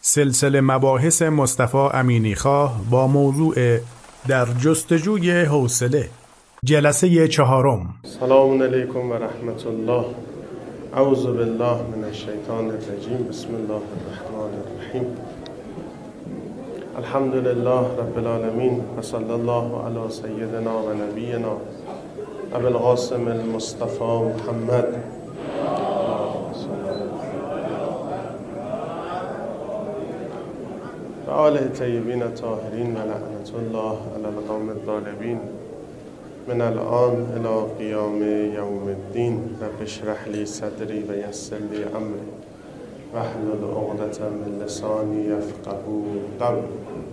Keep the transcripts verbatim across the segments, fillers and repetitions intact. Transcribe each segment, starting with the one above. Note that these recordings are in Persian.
سلسله مباحث مصطفی امینیخواه با موضوع در جستجوی حوصله، جلسه چهارم. سلام علیکم و رحمت الله. اعوذ بالله من الشیطان الرجیم. بسم الله الرحمن الرحیم. الحمد لله رب العالمین و صلی الله علی سیدنا و نبینا ابو القاسم المصطفى محمد و آله طیبین الطاهرین و لعنت الله علی القوم الظالمین من الان الی قیام یوم الدین. رب اشرح لی صدری و یسر لی امری واحلل عقدة من لسانی یفقهوا قولی.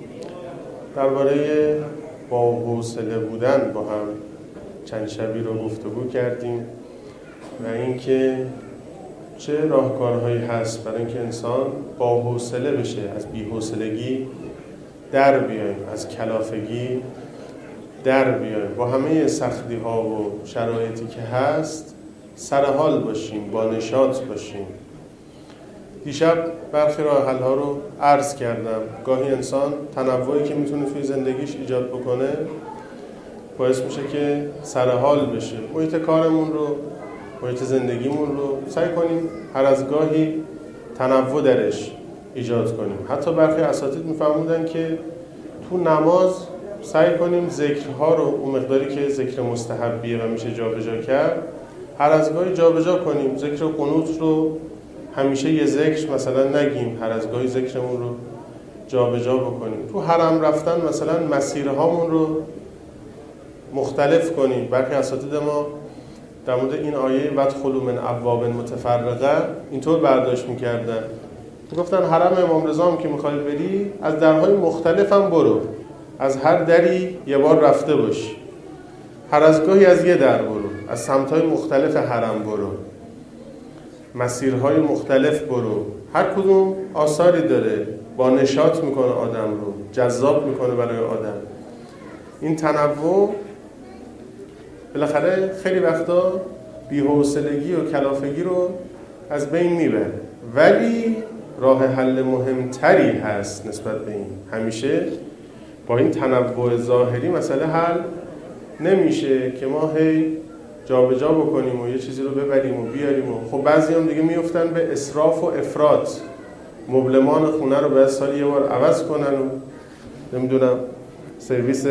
درباره با حوصله بودن با هم چند شبی رو گفتگو کردیم و اینکه چه راهکارهایی هست برای اینکه انسان با حوصله بشه، از بی‌حوصلگی در بیایم، از کلافگی در بیایم، با همه سختی ها و شرایطی که هست سر حال باشیم، با نشاط باشیم. دیشب برخی راه حل ها رو عرض کردم. گاهی انسان تنوعی که میتونه توی زندگیش ایجاد بکنه باعث میشه که سر حال بشه. محیط کارمون رو، محیط زندگیمون رو سعی کنیم هر از گاهی تنوع درش ایجاد کنیم. حتی برخی اساتید میفهموندن که تو نماز سعی کنیم ذکرها رو اون مقداری که ذکر مستحبیه و میشه جابجا کرد هر از گاهی جابجا کنیم. ذکر قنوت رو همیشه یه ذکر مثلا نگیم، هر از گاهی ذکرمون رو جابجا بکنیم. تو حرم رفتن مثلا مسیرهامون رو مختلف کنیم. برخی اساتید ما در مورد این آیه وادخلوا من ابواب متفرقه اینطور برداشت می‌کردن، میگفتن حرم امام رضا هم که می‌خوای بری از درهای مختلف هم برو، از هر دری یه بار رفته باش، هر از گاهی از یه در برو، از سمت‌های مختلف حرم برو، مسیرهای مختلف برو. هر کدوم آثاری داره، با نشاط میکنه آدم رو، جذاب میکنه برای آدم. این تنوع بالاخره خیلی وقتا بی‌حوصلگی و کلافگی رو از بین میبره، ولی راه حل مهمتری هست نسبت به این. همیشه با این تنوع ظاهری مسئله حل نمیشه که ما هی جابجا بکنیم و یه چیزی رو ببریم و بیاریم. و خب بعضی هم دیگه میفتن به اسراف و افراط. مبلمان خونه رو باید سالی یه بار عوض کنن و نمیدونم سرویس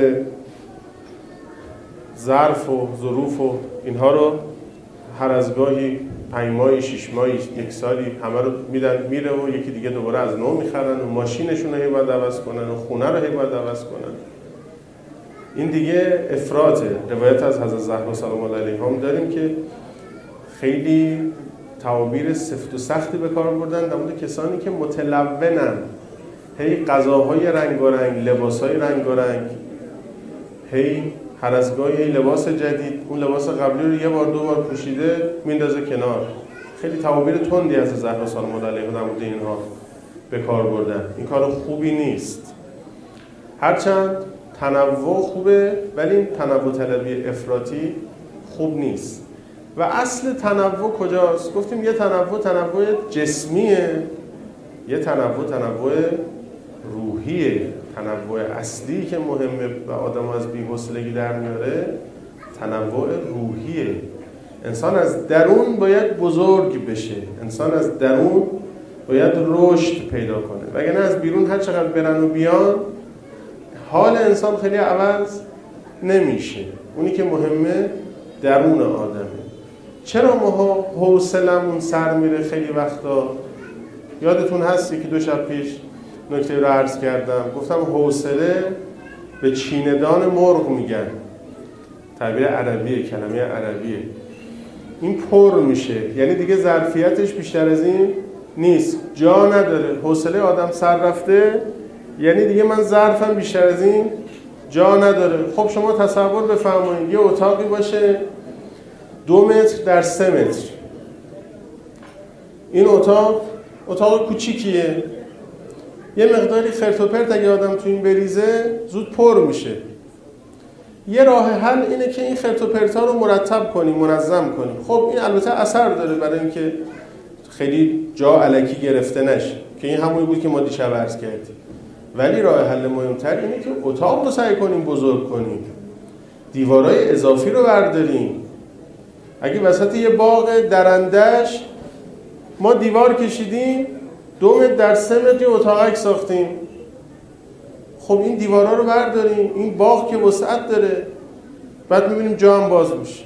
ظرف و ظروف و اینها رو هر از گاهی پنج ماهی، شش ماهی، یک سالی همه رو میدن میره و یکی دیگه دوباره از نو میخرن و ماشینشون رو هی باید عوض کنن و خونه رو هی باید عوض کنن. این دیگه افراطه. روایت از حضرت زهرا سلام الله علیها هم داریم که خیلی تعابیر سفت و سختی به کار بردن در مورد کسانی که متلونن، هی غذاهای رنگارنگ، لباسهای رنگارنگ، هی هر از گاهی هی لباس جدید، اون لباس قبلی رو یه بار دو بار پوشیده میندازه کنار. خیلی تعابیر تندی از زهرا سلام الله علیها در مورد اینها به کار بردن. این کار خوبی نیست. هرچند تنوع خوبه ولی این تنوع طلبی افراطی خوب نیست. و اصل تنوع کجاست؟ گفتیم یه تنوع تنوع جسمیه، یه تنوع تنوع روحیه. تنوع اصلی که مهمه و آدم از بی‌حوصلگی در میاره تنوع روحیه. انسان از درون باید بزرگ بشه، انسان از درون باید رشد پیدا کنه، وگرنه از بیرون هر چقدر برن و بیان حال انسان خیلی عوض نمیشه. اونی که مهمه درون آدمه. چرا ما حوصلمون سر میره خیلی وقتا؟ یادتون هست یکی دو شب پیش نکته رو عرض کردم، گفتم حوصله به چیندان مرغ میگن. تعبیر عربیه، کلمه عربیه. این پر میشه، یعنی دیگه ظرفیتش بیشتر از این نیست، جا نداره. حوصله آدم سر رفته یعنی دیگه من ظرفم بیشتر از این جا نداره. خب شما تصور بفرمایید یه اتاقی باشه دو متر در سه متر. این اتاق اتاق کوچیکیه، یه مقداری خرت و پرت اگه آدم تو این بریزه زود پر میشه. یه راه حل اینه که این خرت و پرتا رو مرتب کنیم، منظم کنیم. خب این البته اثر داره برای اینکه خیلی جا الکی گرفته نشه. که این همونی بود که ما دیشب عرض کردیم. ولی راه حل مهمتر اینه که اتاق رو سعی کنیم بزرگ کنیم، دیوارای اضافی رو برداریم. اگه وسط یه باغ درندش ما دیوار کشیدیم، دو متر در سه متر یه اتاقک ساختیم، خب این دیوارا رو برداریم، این باغ که وسعت داره، بعد میبینیم جا هم باز میشه.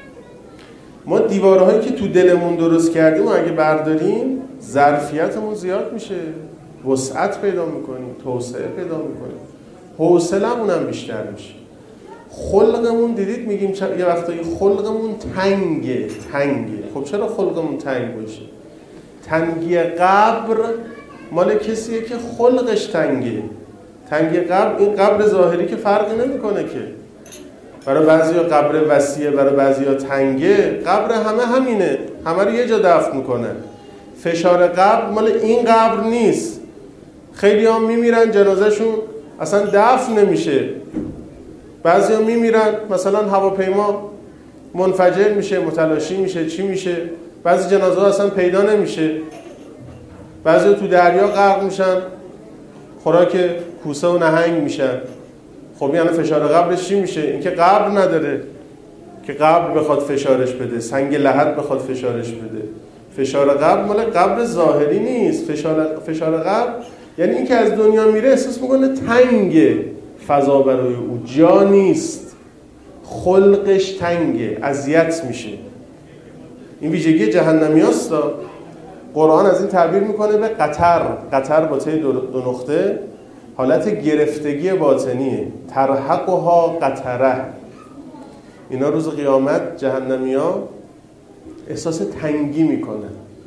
ما دیوارهایی که تو دلمون درست کردیم و اگه برداریم، ظرفیتمون زیاد میشه، وسعت پیدا میکنیم، توسعه پیدا میکنیم، حوصله‌مون هم بیشتر میشه. خلقمون دیدید میگیم یه وقتایی خلقمون تنگه تنگه خب چرا خلقمون تنگ باشه؟ تنگی قبر مال کسیه که خلقش تنگه. تنگی قبر، این قبر ظاهری که فرقی نمیکنه که، برای بعضیا قبر وسیعه، برای بعضیا تنگه. قبر همه همینه، همه رو یه جا دفن میکنن. فشار قبر مال این قبر نیست. خیلی هم میمیرن جنازهشون اصلا دفن نمیشه، بعضی هم میمیرن مثلا هواپیما منفجر میشه، متلاشی میشه، چی میشه، بعضی جنازه ها اصلا پیدا نمیشه، بعضی تو دریا غرق میشن، خوراک کوسه و نهنگ میشن. خب یعنی فشار قبرش چی میشه؟ این که قبر نداره که قبر بخواد فشارش بده، سنگ لحد بخواد فشارش بده. فشار قبر مال قبر ظاهری نیست. فشار فشار قبر یعنی این که از دنیا میره احساس میکنه تنگه، فضا برای او جا نیست، خلقش تنگه، اذیت میشه. این ویژگی جهنمیاست. قرآن از این تعبیر میکنه به قطر. قطر با ته دو نقطه حالت گرفتگی باطنیه. ترحقها قطره. اینا روز قیامت جهنمیا احساس تنگی میکنن.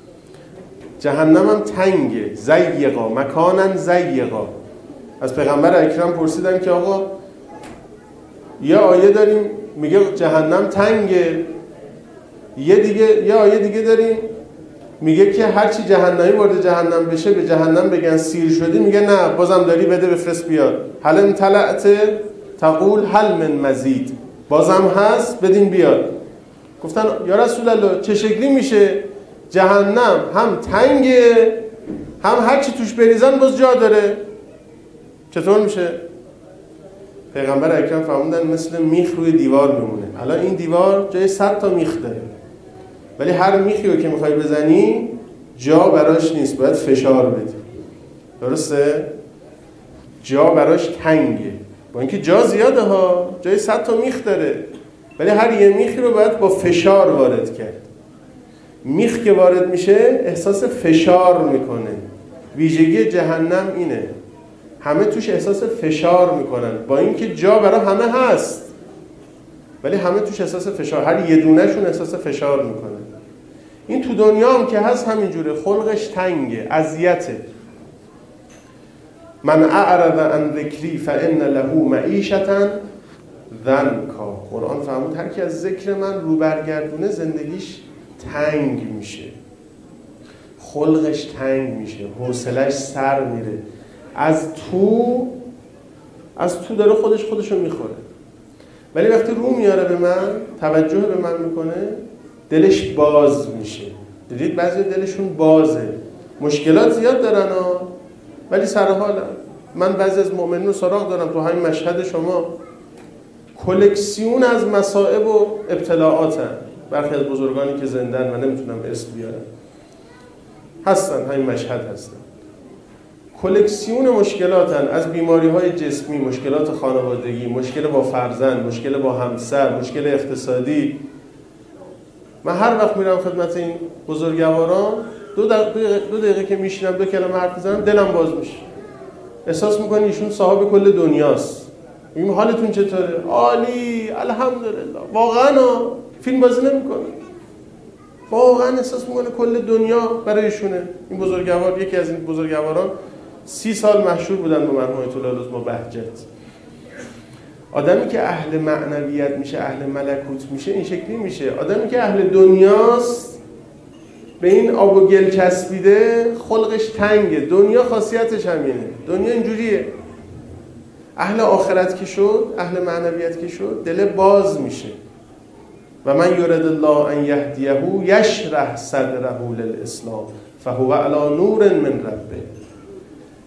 جهنم هم تنگه، زیقا، مکانن زیقا. از پیغمبر اکرم پرسیدن که آقا یه آیه داریم میگه جهنم تنگه، یه دیگه یه آیه دیگه داریم میگه که هر چی جهنمی وارد جهنم بشه به جهنم بگن سیر شدی، میگه نه بازم داری، بده بفرست بیاد. هل انطلعت تقول هل من مزید، بازم هست بدین بیاد. گفتن یا رسول الله چه شکلی میشه جهنم هم تنگه هم هر چی توش بریزن باز جا داره؟ چطور میشه؟ پیغمبر اکرم فرمودن مثل میخ روی دیوار میمونه. الان این دیوار جای صد تا میخ داره، ولی هر میخی رو که میخوای بزنی جا براش نیست، باید فشار بدی. درسته؟ جا براش تنگه، با اینکه جا زیاده ها، جای صد تا میخ داره، ولی هر یه میخی رو باید با فشار وارد کرد. میخ که وارد میشه احساس فشار میکنه. ویژگی جهنم اینه، همه توش احساس فشار میکنن، با اینکه جا برای همه هست ولی همه توش احساس فشار، هر یه دونهشون احساس فشار میکنن. این تو دنیا هم که هست همینجوره، خلقش تنگه، اذیته. من اعرض عن ذکری فان له معیشة ضنکا. قرآن فرمود هر کی از ذکر من رو برگردونه زندگیش تنگ میشه، خلقش تنگ میشه، حوصله‌اش سر میره، از تو از تو داره خودش خودشو میخوره. ولی وقتی رو میاره به من، توجه به من میکنه، دلش باز میشه. دیدید بعضی دلشون بازه، مشکلات زیاد دارن ها، ولی سر حالن. من بعضی از مؤمنین رو سراغ دارم تو همین مشهد شما، کلکسیون از مصائب و ابتلاعاتن. برخی از بزرگانی که زندن و نمیتونم اسم بیارم هستن، همین مشهد هستن، کلکسیون مشکلاتن، از بیماری‌های جسمی، مشکلات خانوادگی، مشکل با فرزند، مشکل با همسر، مشکل اقتصادی. من هر وقت میرم خدمت این بزرگواران، دو دقیقه, دو دقیقه که میشینم دو کلمه حرف میزنم دلم باز میشه. احساس میکنی ایشون صاحب کل دنیاست. میگم حالتون چطوره؟ عالی، الحمدلله. واقعا فیلم بازی نمیکنه، واقعا احساس میکنه کل دنیا برای ایشونه. این بزرگوار، یکی از این بزرگواران سی سال مشهور بودن به مرحوم آیت الله العظمی بهجت. آدمی که اهل معنویت میشه، اهل ملکوت میشه، این شکلی میشه. آدمی که اهل دنیاست، به این آب و گل چسبیده، خلقش تنگه. دنیا خاصیتش همینه، دنیا اینجوریه. اهل آخرت که شد، اهل معنویت که شد، دل باز میشه. و من یرد الله ان یهدیه یشرح صدره للاسلام فهو علی نور من ربه.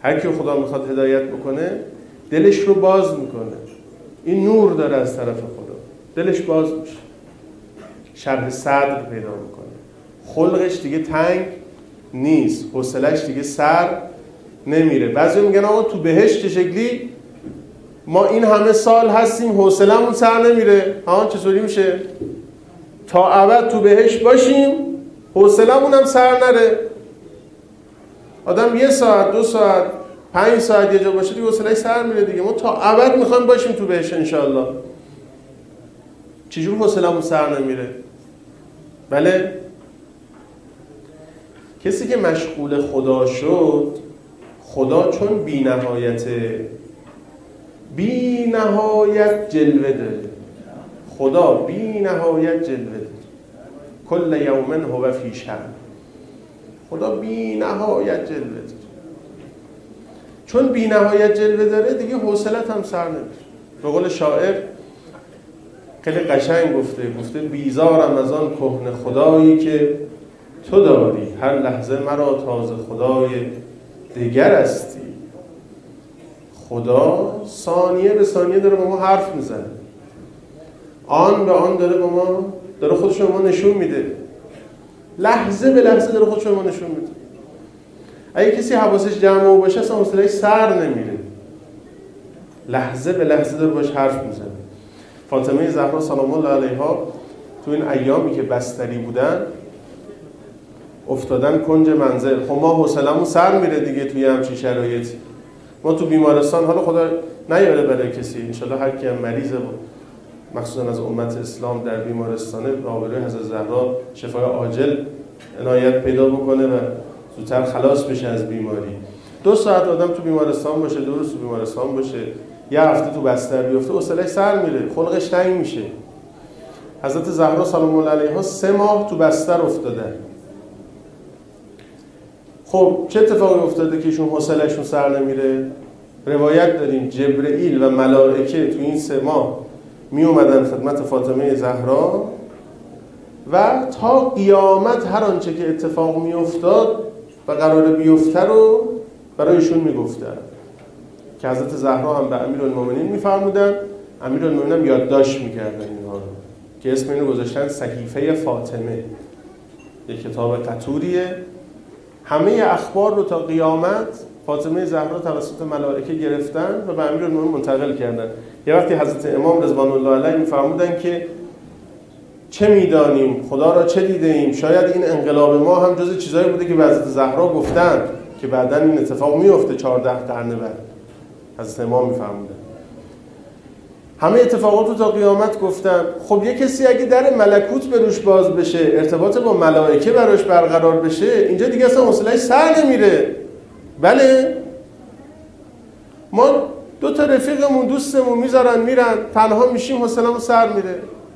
هر کی خدا میخواد هدایت بکنه دلش رو باز میکنه، این نور داره از طرف خدا، دلش باز میشه، شرح صدر پیدا میکنه، خلقش دیگه تنگ نیست، حوصله‌اش دیگه سر نمیره. بعضی میگن آقا تو بهشت چه شکلی ما این همه سال هستیم حوصله‌مون سر نمیره. ها چطوری میشه؟ تا ابد تو بهشت باشیم حوصله‌مون هم سر نره. آدم یه ساعت دو ساعت پنج ساعت یه جا باشه دیگه حوصله‌اش سر میره دیگه. ما تا ابد میخوایم باشیم تو بهشت انشالله. چجور حوصله‌مون سر نمیره؟ بله کسی که مشغول خدا شد، خدا چون بی نهایته، بی نهایت جلوه داره. خدا بی نهایت جلوه داره. کل یوم هو فی شأن. خدا بی نهایت جلوه داره. چون بی نهایت جلوه داره دیگه حوصلت هم سر نمیره. به قول شاعر خیلی قشنگ گفته، گفته بیزارم از آن کهنه خدایی که تو داری، هر لحظه مرا تازه خدای دیگر هستی. خدا ثانیه به ثانیه داره با ما حرف میزنه، آن به آن داره با ما داره خودش به ما نشون میده، لحظه به لحظه داره خودش به ما نشون میده. اگه کسی حواسش جمع باشه اصلا حوصله‌اش سر نمیره، لحظه به لحظه داره باش حرف میزنه. فاطمه زهرا سلام الله علیها تو این ایامی که بستری بودن افتادن کنج منزل. خب ما حوصله‌مون سر میره دیگه توی همچین شرایطی. ما تو بیمارستان، حالا خدا نیاره برای کسی، انشالله هر کی هم مریضه مخصوصا از امت اسلام در بیمارستانه به آبروی حضرت زهرا شفای عاجل عنایت پیدا بکنه و زودتر خلاص بشه از بیماری. دو ساعت آدم تو بیمارستان باشه، دو روز تو بیمارستان باشه، یه هفته تو بستر بیفته، حوصله‌اش سر میره، خلقش تنگ میشه. حضرت زهرا سلام الله علیها سه ماه تو بستر افتادن. خب چه اتفاقی افتاده که ایشون حوصله‌شون سر نمیره؟ روایت داریم جبرئیل و ملائکه تو این سه ماه می اومدن خدمت فاطمه زهرا و تا قیامت هر آنچه که اتفاق می افتاد و قرار بیفته رو برایشون می گفتن که حضرت زهرا هم به امیرالمومنین می فرمودن، امیرالمومنین هم یادداشت می کردن اینها رو که اسم اینو گذاشتن صحیفه فاطمه. یک کتاب قطوریه، همه اخبار رو تا قیامت فاطمه زهرا توسط ملائکه گرفتن و به امیرالمومنین منتقل کردن. یه وقتی حضرت امام رضوان الله علیه می‌فرمودن که چه می‌دانیم، خدا را چه دیده‌ایم، شاید این انقلاب ما هم جز چیزایی بوده که به حضرت زهرا گفتن که بعداً این اتفاق میفته چهارده قرن بعد. حضرت امام می‌فرمودن همه اتفاقات رو تا قیامت گفتن. خب یه کسی اگه در ملکوت به روش باز بشه، ارتباط با ملائکه براش برقرار بشه، اینجا دیگه اصلا حوصله‌اش سر نمیره. بله ما دو تا رفیقمون دوستمون میذارن میرن، تنها میشیم حوصله‌مون سر میره.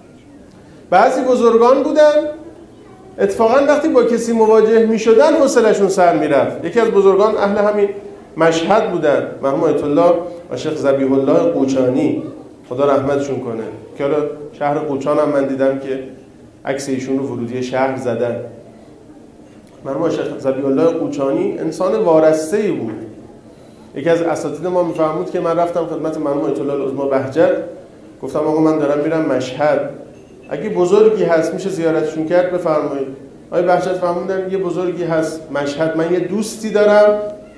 بعضی بزرگان بودن اتفاقا وقتی با کسی مواجه میشدن حوصله‌شون سر میرفت. یکی از بزرگان اهل همین مشهد بودن، مرحوم آیت الله و شیخ ذبیح الله قوچانی، خدا رحمتشون کنه، که حالا شهر قوچان هم من دیدم که عکس ایشون رو ورودی شهر زدن. مرحوم شیخ ذبیح الله قوچانی انسان وارسته‌ای بود. یکی از اساتید ما میفرمود که من رفتم خدمت مرحوم آیت الله العظما بهجت، گفتم آقا من دارم میرم مشهد، اگه بزرگی هست میشه زیارتشون کرد بفرمایید. آقای بهجت فرمودن یه بزرگی هست مشهد، من یه دوستی دارم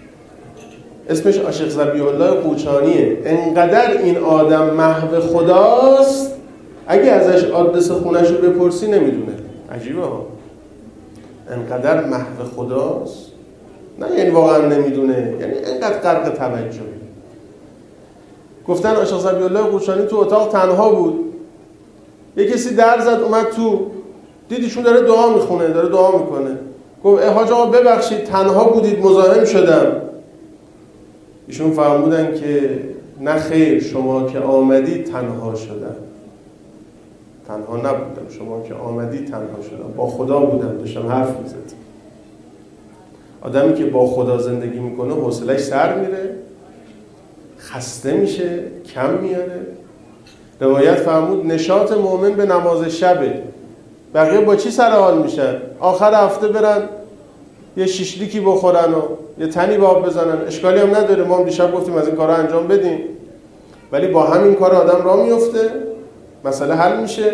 اسمش شیخ ذبیح الله قوچانیه، انقدر این آدم محو خداست اگه ازش آدرس خونش رو بپرسی نمیدونه. عجیبه ها، انقدر محو خداست، نه یعنی واقعا نمیدونه، یعنی انقدر غرق توجه. گفتن شیخ ذبیح الله قوچانی تو اتاق تنها بود، یه کسی در زد اومد تو، دیدیشون داره دعا میخونه، داره دعا میکنه، گفت حاج آقا ببخشید تنها بودید مزاحم شدم. ایشون فرمودن که نه خیر، شما که آمدید تنها شدم، تنها نبودم، شما که آمدید تنها شدم، با خدا بودم، داشتم حرف میزدم. آدمی که با خدا زندگی میکنه حوصله‌اش سر میره، خسته میشه، کم میاره. روایت فرمود نشاط مؤمن به نماز شبه، بقیه با چی سر حال میشن؟ آخر هفته برن یه شیشلیکی بخورن و یه تنی به آب بزنن، اشکالی هم نداره. ما هم دیشب گفتیم از این کارا انجام بدیم، ولی با همین کار آدم راه میفته، مسئله حل میشه.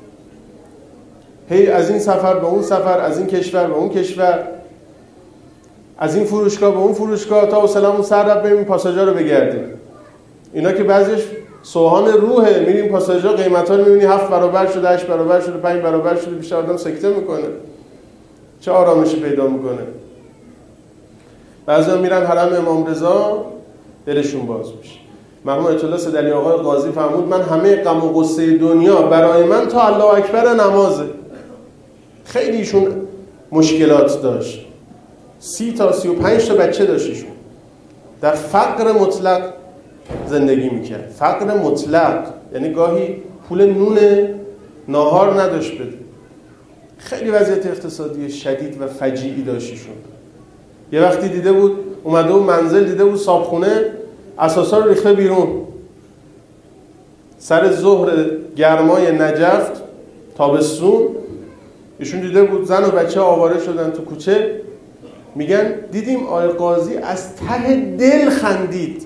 هی از این سفر به اون سفر، از این کشور به اون کشور، از این فروشگاه به اون فروشگاه، تا حوصله‌مون سر رفت بریم پاساژا رو بگردیم. اینا که بعضیش سوهان روحه، میریم پاساژا قیمتا رو میبینی هفت برابر شده، هشت برابر شده، پنج برابر شده، بیشتر آدم سکته میکنه. چه آرامشی پیدا میکنه. بعضیا میرن حرم امام رضا، دلشون باز میشه. مرحوم آیت الله صدری آقای قاضی فرمود من همه غم و غصه دنیا برای من تا الله اکبر نمازه. خیلی ایشون مشکلات داشت، سی تا سی و پنج تا بچه داشت ایشون، در فقر مطلق زندگی میکرد. فقر مطلق یعنی گاهی پول نون ناهار نداشت بده. خیلی وضعیت اقتصادی شدید و فجیعی داشت ایشون. یه وقتی دیده بود اومده بود منزل، دیده بود صابخونه اساسا رو ریخته بیرون. سر ظهر گرمای نجف تابستون ایشون دیده بود زن و بچه آواره شدن تو کوچه. میگن دیدیم آقای قاضی از ته دل خندید،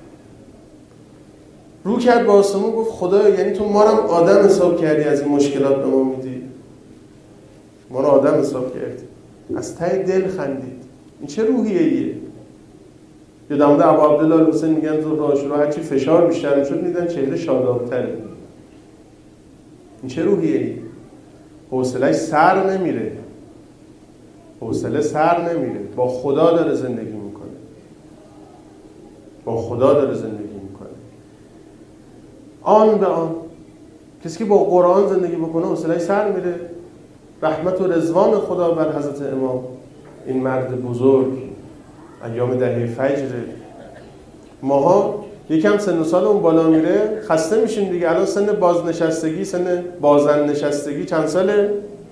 رو کرد به آسمون گفت خدایا یعنی تو ما رو آدم حساب کردی از این مشکلات به ما میدی؟ ما رو آدم حساب کردی. از ته دل خندید. این چه روحیه ایه؟ یا در مورد ابو عبدالله الحسین میگن ظهر عاشورا هرچی فشار بیشتر میشد میدن چهره شاداب‌تره. این چه روحیه ایه؟ حوصله‌اش سر نمیره. حوصله سر نمیره. با خدا داره زندگی میکنه. با خدا داره زندگی میکنه. آن به آن. کسی که با قرآن زندگی بکنه حوصله‌اش سر میره. رحمت و رضوان خدا بر حضرت امام، این مرد بزرگ، ایام دهه فجر. ماها یکم سن و سالمون بالا میره خسته میشیم دیگه. الان سن بازنشستگی، سن بازن نشستگی چند ساله؟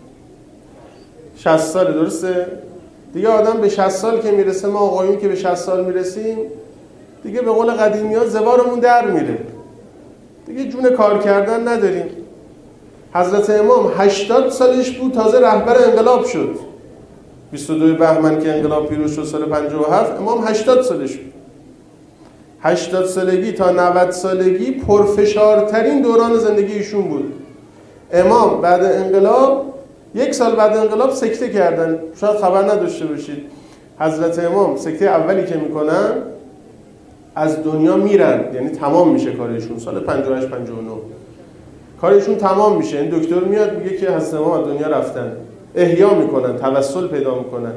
شصت ساله، درسته؟ دیگه آدم به شصت سال که میرسه، ما آقایون که به شصت سال میرسیم دیگه به قول قدیمی ها زوارمون در میره دیگه، جون کار کردن نداریم. حضرت امام هشتاد سالش بود تازه رهبر انقلاب شد. بیست و دو بهمن که انقلاب پیروز شد سال پنجاه و هفت، امام هشتاد سالش بود. هشتاد سالگی تا نود سالگی پرفشارترین دوران زندگی ایشون بود. امام بعد انقلاب، یک سال بعد انقلاب سکته کردن. شاید خبر نداشته باشید. حضرت امام سکته اولی که میکنن از دنیا میرن، یعنی تمام میشه کارشون. سال پنجاه و هشت پنجاه و نه کارشون تمام میشه. این دکتر میاد میگه که حضرت امام از دنیا رفتن. احیا میکنن، توسل پیدا میکنن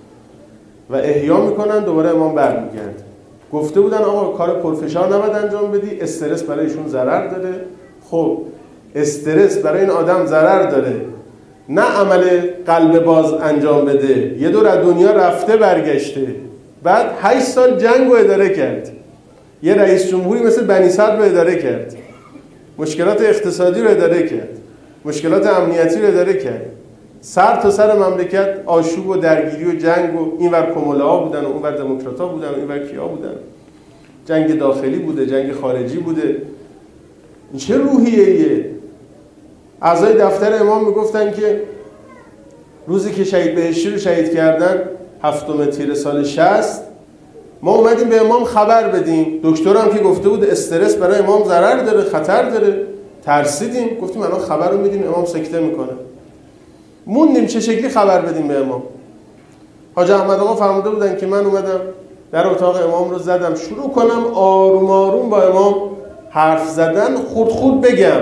و احیا میکنن، دوباره امام برمیگرده. گفته بودن آقا کار پرفشار نباید انجام بدی، استرس برای ایشون ضرر داره. خب استرس برای این آدم ضرر داره، نه عمل قلب باز انجام بده. یه دور از دنیا رفته برگشته، بعد هشت سال جنگ رو اداره کرد، یه رئیس جمهوری مثل بنی صدر رو اداره کرد، مشکلات اقتصادی رو اداره کرد، مشکلات امنیتی رو اداره کرد، سر تا سر مملکت آشوب و درگیری و جنگ و اینور کموله‌ها بودن و اونور دموکرات‌ها بودن و اینور کیا بودن، جنگ داخلی بوده، جنگ خارجی بوده. این چه روحیه‌ایه؟ اعضای دفتر امام میگفتن که روزی که شهید بهشتی رو شهید کردن هفتم تیر سال شصت، ما اومدیم به امام خبر بدیم. دکتر هم که گفته بود استرس برای امام ضرر داره، خطر داره، ترسیدیم، گفتیم الان خبر رو میدیم امام سکته میکنه. موندیم چه شکلی خبر بدیم به امام. حاج احمد آقا فرموده بودن که من اومدم در اتاق امام رو زدم، شروع کنم آروم آروم با امام حرف زدن، خود خود بگم.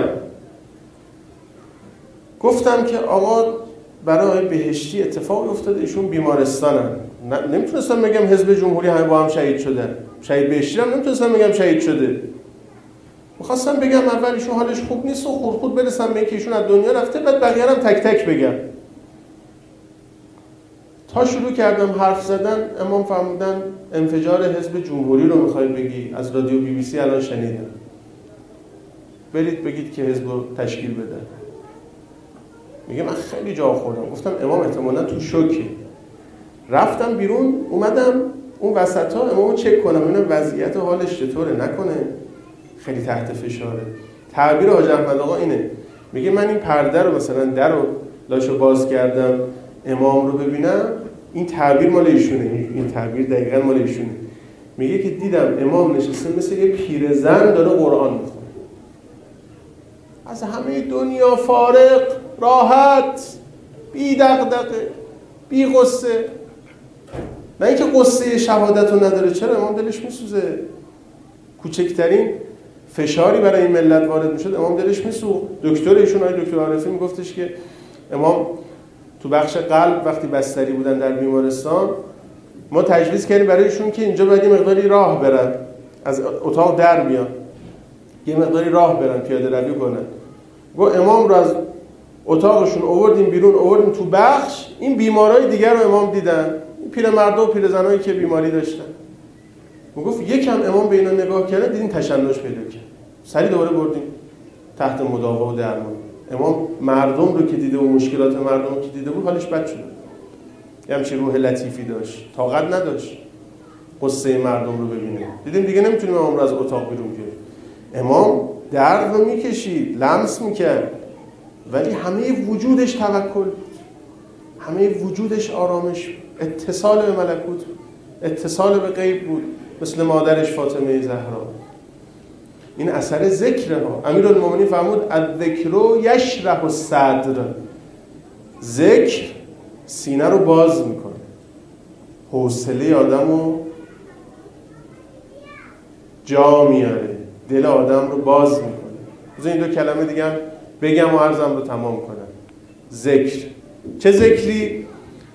گفتم که آقا برای بهشتی اتفاق افتاده، ایشون بیمارستانن. نمیتونستم بگم حزب جمهوری همه با هم شهید شدن. شهید بهشتی هم نمیتونستم بگم شهید شده. میخواستم بگم اول ایشون حالش خوب نیست و خود خود برسم به اینکه ایشون از دنیا رفته، بعد بقیه هم تک تک بگم. تا شروع کردم حرف زدن، امام فرمودن انفجار حزب جمهوری رو میخوای بگی؟ از رادیو بی بی سی الان شنیدم. برید بگید که حزب رو تشکیل بدن. میگه من خیلی جا خوردم. گفتم امام احتمالاً تو شوکه. رفتم بیرون، اومدم اون وسطا امامو چک کنم ببینم وضعیت حالش چطوره، نکنه خیلی تحت فشاره. تعبیر حاج احمد آقا اینه، میگه من این پرده رو مثلا در رو لاشو باز کردم امام رو ببینم، این تعبیر مال ایشونه، این تعبیر دقیقاً مال ایشونه. میگه که دیدم امام نشسته مثل یه پیرزن داره قرآن میخونه، از همه دنیا فارغ، راحت، بی دغدغه، بی غصه. نه اینکه غصه شهادت رو نداره، چرا؟ امام دلش میسوزه. کوچکترین فشاری برای این ملت وارد میشد امام دلش میسوخت. دکتر ایشون آقای دکتر عارفی میگفتش که امام تو بخش قلب وقتی بستری بودن در بیمارستان، ما تجویز کردیم برایشون که اینجا باید یه مقداری راه برن، از اتاق در بیان، یه مقداری راه برن، پیاده روی کنن. گو امام رو از اتاقشون آوردیم بیرون، آوردیم تو بخش، این بیمارای دیگر رو امام دیدن، پیرمردا و پیرزنایی که بیماری داشتن. میگفت یکم امام به اینا نگاه کرد، دیدیم تشنج پیدا کرد، سری دوباره بردیم تحت مداوا و درمان. امام مردم رو که دیده و مشکلات مردم رو که دیده بود حالش بد شده. یه همچین روح لطیفی داشت، طاقت نداشت قصه مردم رو ببینه. دیدیم دیگه نمیتونیم امام رو از اتاق بیرون بیاریم. امام درد رو میکشید، لمس میکرد، ولی همه وجودش توکل بود، همه وجودش آرامش، اتصال به ملکوت، اتصال به غیب بود، مثل مادرش فاطمه زهرا. این اثر ذکره ها. امیرالمومنین فرمود الذکر یشرح الصدر، ذکر سینه رو باز میکنه، حوصله آدم رو جا میاره، دل آدم رو باز میکنه. بذار این دو کلمه دیگه هم بگم و عرضم رو تمام کنم. ذکر، چه ذکری؟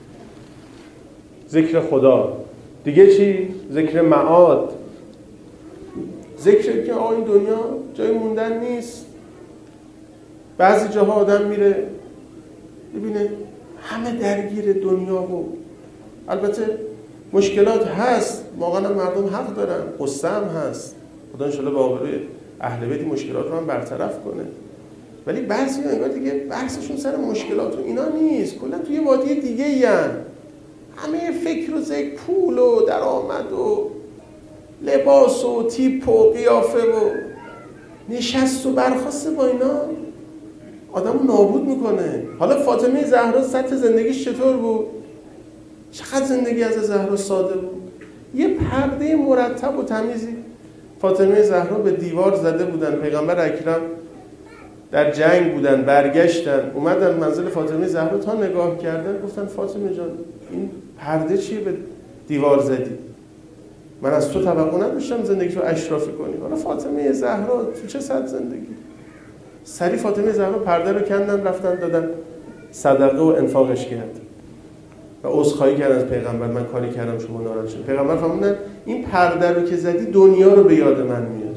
ذکر خدا. دیگه چی؟ ذکر معاد. ذکر که آقا این دنیا جای موندن نیست. بعضی جاها آدم میره ببینه همه درگیر دنیا و البته مشکلات هست، واقعا مردم حق دارن، قصه هم هست، خدا انشالله به آبروی اهل بیت مشکلات رو هم برطرف کنه. ولی بعضی ها انگار دیگه بحثشون سر مشکلات و اینا نیست، کلا توی وادی دیگه ای هن. همه فکر و ذکر، پول و درآمد و لباس و تیپ و قیافه و نشست و برخاست با اینا آدمو نابود میکنه. حالا فاطمه زهرا سطح زندگیش چطور بود؟ چقدر زندگی از زهرا ساده بود. یه پرده مرتب و تمیزی فاطمه زهرا به دیوار زده بودن. پیغمبر اکرم در جنگ بودن، برگشتن، اومدن منزل فاطمه زهرا، تا نگاه کردن گفتن فاطمه جان این پرده چیه به دیوار زدی؟ من از تو توقع نداشتم زندگی رو اشرافی کنی. حالا فاطمه زهرا تو چه سطح زندگی؟ سری فاطمه زهرا پرده رو کندن، رفتن دادن صدقه و انفاقش کرد و عذرخواهی کردن از پیغمبر، من کاری کردم شما ناراحت شدید. پیغمبر فرمودن این پرده رو که زدی دنیا رو به یاد من میاره.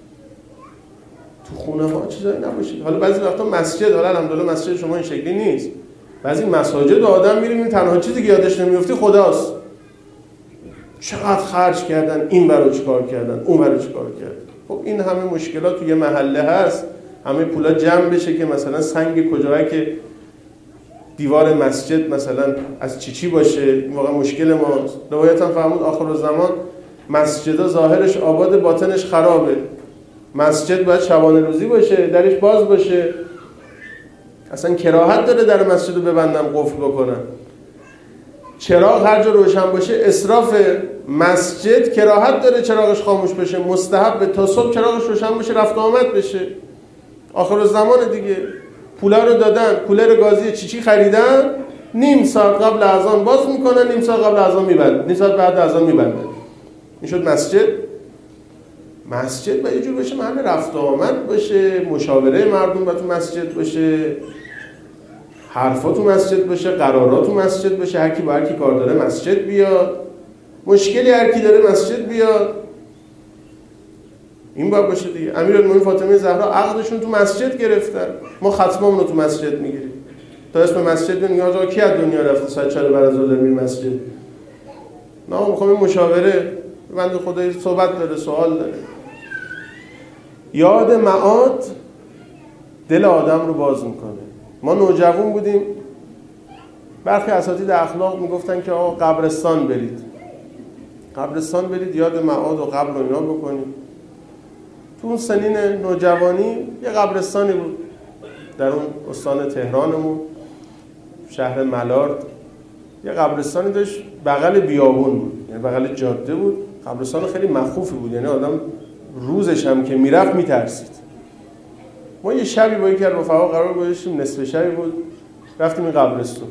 تو خونه ها چیزایی نباشه. حالا بعضی وقتا مسجد، حالا الحمدلله مسجد شما این شکلی نیست، بعضی مساجد آدم میریم تنها چیزی که یادش نمیافته خداست. چقدر خرج کردن، این برای چیکار کردن، اون برای چیکار کردن. خب این همه مشکلات توی محله هست، همه پولا جمع بشه که مثلا سنگ کجاها که دیوار مسجد مثلا از چی چی باشه، این واقعا مشکل ماست. روایت هم فرمود آخرالزمان مسجدها ظاهرش آباد باطنش خرابه. مسجد باید شبانه روزی باشه، درش باز باشه. اصلا کراهت داره در مسجد رو ببندم قفل بکنم. چراغ هر جا روشن باشه اسراف. مسجد کراهت داره چراغش خاموش بشه، مستحب تا صبح چراغش روشن باشه، رفت و آمد بشه. آخرالزمان دیگه پولا رو دادن، کولر گازی چی چی خریدن، نیم ساعت قبل اذان باز میکنن، نیم ساعت قبل اذان میبندن، نیم ساعت بعد اذان میبندن. این شد مسجد. مسجد باید یه جور باشه محل رفت و آمد باشه، مشاوره مردم باید تو مسجد باشه، حرفا تو مسجد باشه، قرارات تو مسجد باشه، هر کی با هر کی کار داره مسجد بیاد، مشکلی هر کی داره مسجد بیاد. این باید باشه دیگه. امیرالمومنین فاطمه زهرا عقدشون تو مسجد گرفتن. ما ختممون رو تو مسجد میگیریم. تا اسم مسجد میگن آقا کی از دنیا رفته ساعت چهار بعد از ظهر میریم مسجد؟ نه میخوام مشاوره، بنده خدای صحبت داره، سوال داره. یاد معاد دل آدم رو باز میکنه. ما نوجوان بودیم، برخی اساتید اخلاق میگفتن که آقا قبرستان برید، قبرستان برید یاد معاد و قبر و اینا بکنید. تو اون سنین نوجوانی یه قبرستانی بود در اون استان تهرانمون، شهر ملارد. یه قبرستانی داشت بغل بیابون بود، یعنی بغل جاده بود. قبرستان خیلی مخوفی بود، یعنی آدم روزش هم که میرفت میترسید. ما یه شبی با یکی از رفقا قرار گذاشتیم، نصف شبی بود، رفتیم این قبرستان.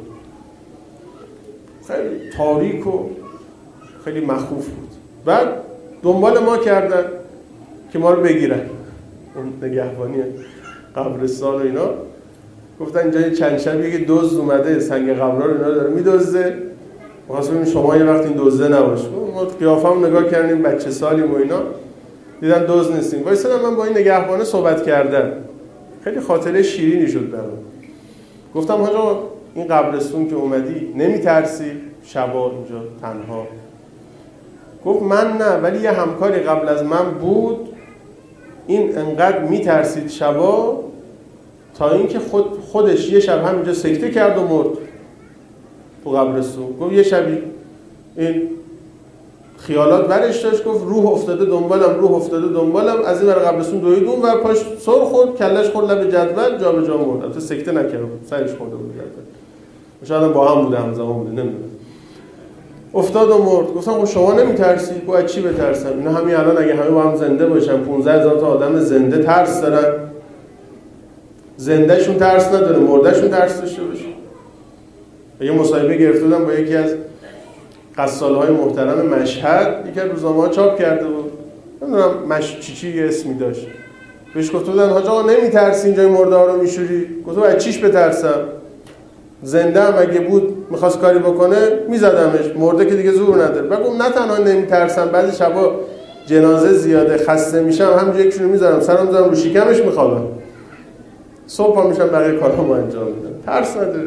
خیلی تاریک و خیلی مخوف بود. بعد دنبال ما کردن که ما رو بگیرن، اون نگهبانی قبرستان و اینا. گفتن اینجا چند شب یکی دزد اومده سنگ قبرها رو اینا داره میدزده، واسه شما یه وقت این دزده نباشه. ما قیافه‌مو نگاه کردیم، بچه سالیم و اینا، دیدن دزد نیستیم. وایسادم من با این نگهبانه صحبت کردم. خیلی خاطره شیرینی شد برام. گفتم آقا این قبرستون که اومدی نمیترسی شبا اینجا تنها؟ گفت من نه، ولی یه همکاری قبل از من بود، این انقدر میترسید شبا تا اینکه خود خودش یه شب همینجا سکته کرد و مرد تو قبرستون. گفت یه شبی این خیالات برش داشت، گفت روح افتاده دنبالم، روح افتاده دنبالم، از این ور قبرستون دوید اون ور، پاش سر خورد، کلش خورد لب جدول، جا به جا مرد. البته سکته نکرد، سرش خورده بود جدول، شاید با هم بوده، همزمان بوده، نمیدونم. افتاد و مرد. گفتم خب شما نمیترسی؟ گفت از چی بترسم؟ اینا همین الان اگه همه با هم زنده باشن، پانزده هزار تا آدم زنده ترس دارن، زندهشون ترس نداره، مردهشون ترس داشته باشه. یه مصاحبه گرفته بودم با یکی از قصالهای محترم مشهد، یکی از روزنامه‌ها چاپ کرده بود، نمیدونم مش چی چی اسمی داشت. بهش گفته بودن حاج آقا نمیترسی اینجای مرده ها رو میشوری؟ گفت از چیش بترسم؟ زنده هم اگه بود میخواست کاری بکنه میزدمش، مرده که دیگه زور نداره. بعد گفت نه تنها نمیترسم، بعضی شبا جنازه زیاده خسته میشم، همونجوری یکشونو میذارم سرم میذارم رو شکمش میخوابم، صبح پا میشم بقیه کارامو انجام میدم، ترس نداره.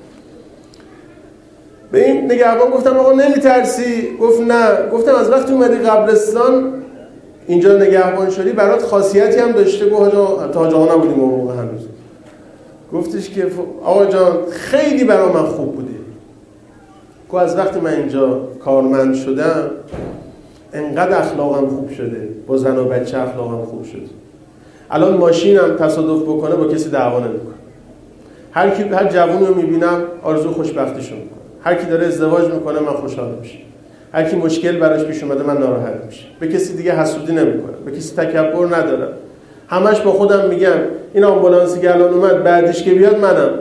به این نگهبان گفتم آقا نمیترسی؟ گفت نه. گفتم از وقتی اومدی قبرستان اینجا نگهبان شدی برات خاصیتی هم داشته؟ گفت آقا تا حاج آقا نبودیم اون موقع هنوز. گفتش که آقا جان خیلی برای من خوب بوده. گفت از وقتی من اینجا کارمند شدم انقدر اخلاقم خوب شده، با زن و بچه اخلاقم خوب شده. الان ماشینم تصادف بکنه با کسی دعوا نمیکنه. هر کی هر جوونی رو میبینم آرزو خوشبختیشو میکنم. هر کی داره ازدواج میکنه من خوشحال میشم. هر کی مشکل براش پیش اومده من ناراحت میشم. به کسی دیگه حسودی نمیکنم، به کسی تکبر ندارم. همش با خودم میگم این آمبولانسی که الان اومد بعدش که بیاد منم.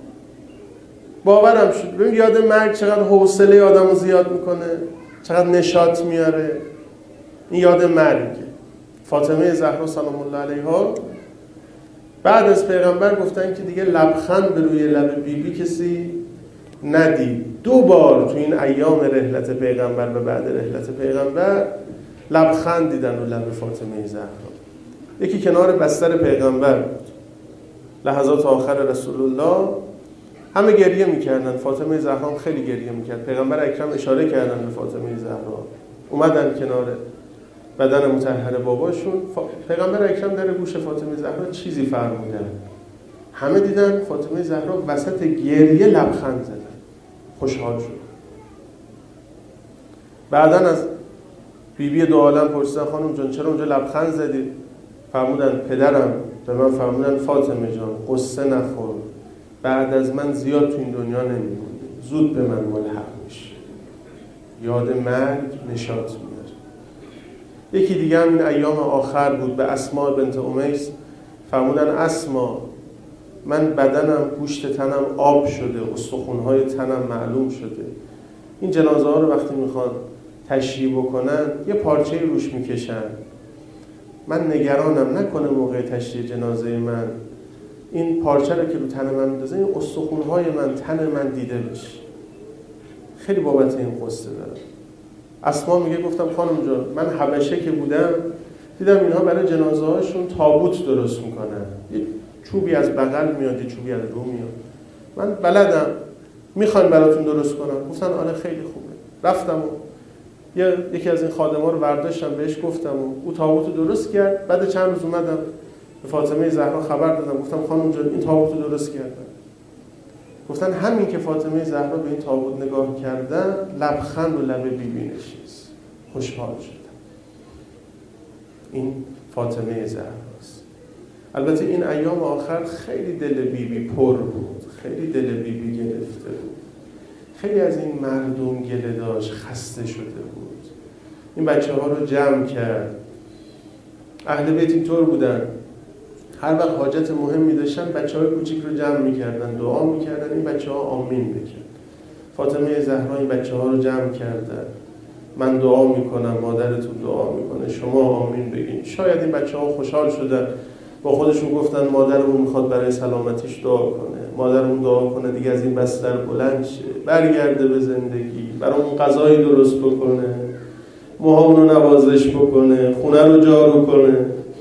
باورم شد. ببین یاد مرگ چقدر حوصله آدمو زیاد میکنه، چقدر نشاط میاره. این یاد مرگ. فاطمه زهرا سلام الله علیها بعد از پیغمبر گفتن که دیگه لبخند به روی لب بیبی بی کسی ندید. دو بار تو این ایام رحلت پیغمبر و بعد رحلت پیغمبر لبخند دیدن رو لب فاطمه زهرا. یکی کنار بستر پیغمبر بود، لحظات آخر رسول الله، همه گریه میکردن، فاطمه زهرا خیلی گریه میکرد. پیغمبر اکرم اشاره کردن به فاطمه زهرا، اومدن کنار بدن مطهر باباشون. پیغمبر اکرم در گوش فاطمه زهرا چیزی فرمودن، همه دیدن فاطمه زهرا وسط گریه لبخند زدن، خوشحال شد. بعدن از بیبی بی دو عالم پرسیدن خانم جان چرا اونجا لبخند زدی؟ فرمودن پدرم به من فرمودن فاطمه جان قصه نخور، بعد از من زیاد تو این دنیا نمیمونه، زود به من ملحق میشه. یاد مرگ نشاط میاره. یکی دیگه هم این ایام آخر بود، به اسما بنت امیس فرمودن اسما من بدنم گوشت تنم آب شده، استخوان‌های تنم معلوم شده. این جنازه ها رو وقتی میخوان تشییع بکنن یه پارچه روش میکشن، من نگرانم نکنه موقع تشییع جنازه من این پارچه رو که رو تن من میندازه این استخوان‌های من تن من دیده بشه. خیلی بابت این قصه دارم. اسما میگه گفتم خانم جان من حبشه که بودم دیدم اینها برای جنازه هاشون تابوت درست میکنن، یه چوبی از بغل میاد یه چوبی از رو میاد، من بلدم میخواین براتون درست کنم؟ گفتن آره خیلی خوبه. رفتم و یه یکی از این خادما رو برداشتم بهش گفتم و او تابوت رو درست کرد. بعد چند روز اومدم به فاطمه زهرا خبر دادم، گفتم خانم جان این تابوت رو درست کردن. گفتن همین که فاطمه زهرا به این تابوت نگاه کردن لبخند و لب بیبی نشست، خوشحال شدن. این فاطمه زهراست. البته این ایام آخر خیلی دل بیبی بی پر بود، خیلی دل بیبی بی گرفته بود، خیلی از این مردم گله داشت، خسته شده بود. این بچه ها رو جمع کرد. اهل بیت اینطور بودن، هر وقت حاجت مهمی داشتن بچه های کوچیک رو جمع میکردن، دعا میکردن، این بچه ها آمین بکن. فاطمه زهرا این بچه ها رو جمع کردن، من دعا میکنم، مادرتون دعا میکنه، شما آمین بگین. شاید این بچه ها خوشحال شدن، با خودشون گفتن مادرمون میخواد برای سلامتیش دعا کنه، مادرمون دعا کنه دیگه از این بستر بلند شه، برگرده به زندگی، برامون غذایی درست بکنه، موهامونو نوازش بکنه، خونه رو جارو کنه.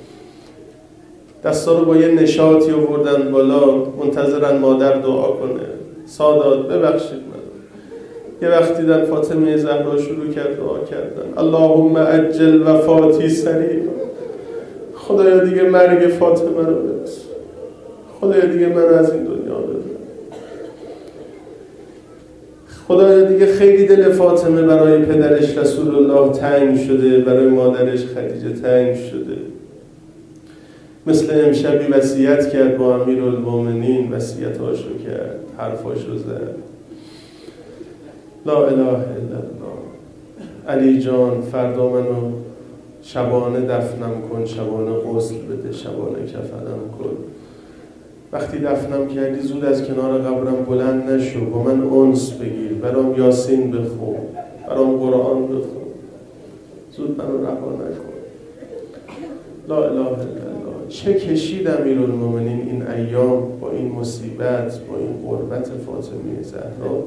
دستا رو با یه نشاطی آوردن بالا، منتظرن مادر دعا کنه. سادات ببخشید من. یه وقت دیدن فاطمه زهرا شروع کرد دعا کردن، اللهم عجل وفاتی سریع. خدایا دیگه مرگ فاطمه رو برس، خدایا دیگه من از این دنیا ببر، خدایا دیگه خیلی دل فاطمه برای پدرش رسول الله تنگ شده، برای مادرش خدیجه تنگ شده. مثل امشبی وصیت کرد با امیرالمومنین، وصیتاشو کرد، حرفاشو زد. لا اله الا الله. علی جان فردا منو شبانه دفنم کن، شبانه غسل بده، شبانه کفنم کن. وقتی دفنم کردی زود از کنار قبرم بلند نشو، با من انس بگیر، برام یاسین بخون، برام قرآن بخون، زود منو رها نکن. لا اله الا الله. چه کشید امیرالمومنین این ایام با این مصیبت، با این غربت فاطمه زهرا.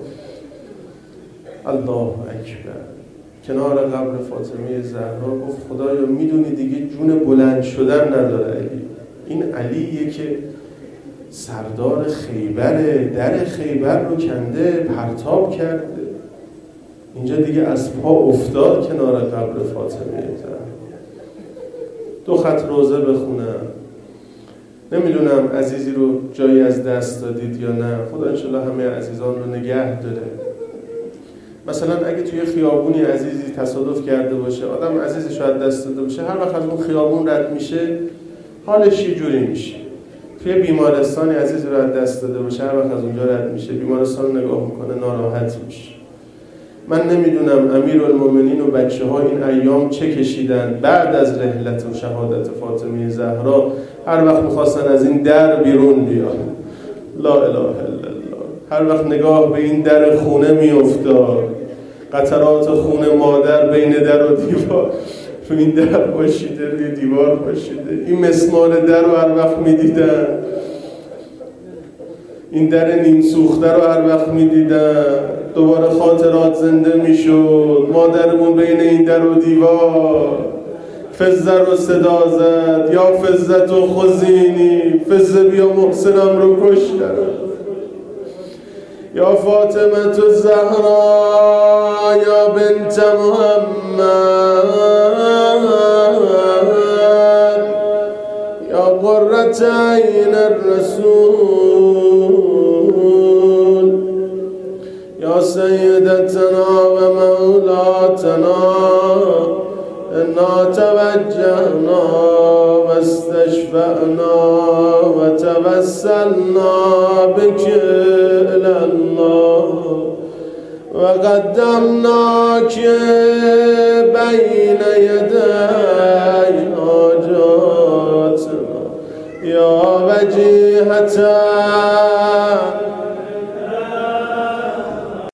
الله اکبر. کنار قبر فاطمه زهرا گفت خدایا میدونی دیگه جون بلند شدن نداره علی. این علیه که سردار خیبره، در خیبر رو کنده، پرتاب کرده، اینجا دیگه از پا افتاد کنار قبر فاطمه زهرا. دو خط روزه بخونم. نمیدونم عزیزی رو جایی از دست دادید یا نه، خدا انشالله همه عزیزان رو نگه داره. مثلا اگه توی خیابونی عزیزی تصادف کرده باشه، آدم عزیزش رو از دست داده باشه، هر وقت از اون خیابون رد میشه حالش یه جوری میشه. توی بیمارستانی عزیزی رو از دست داده باشه، هر وقت از اونجا رد میشه بیمارستان رو نگاه میکنه ناراحت میشه. من نمیدونم امیرالمومنین و بچه ها این ایام چه کشیدن بعد از رحلت و شهادت فاطمه زهرا. هر وقت میخواستن از این در بیرون بیان، لا اله الا الله، هر وقت نگاه به این در خونه میافتاد، قطرات خون مادر بین در و دیوار، تو این در باشیده، روی دیوار باشیده، این مسمار در رو هر وقت میدیدن، این در نیم سوخته رو هر وقت میدیدن، دوباره خاطرات زنده میشد. مادرمون بین این در و دیوار فزه رو صدا زد، یا فزه تو خزینی، فزه بیا محسنم رو کشتن، یا فاطمه تو زهرا یا بنت محمد یا قرة عین الرسول یا سیدتنا و مولاتنا انا توجهنا و استشفعنا و توسلنا بک الی الله و قدمناک بین یدی حاجاتنا یا وجیهة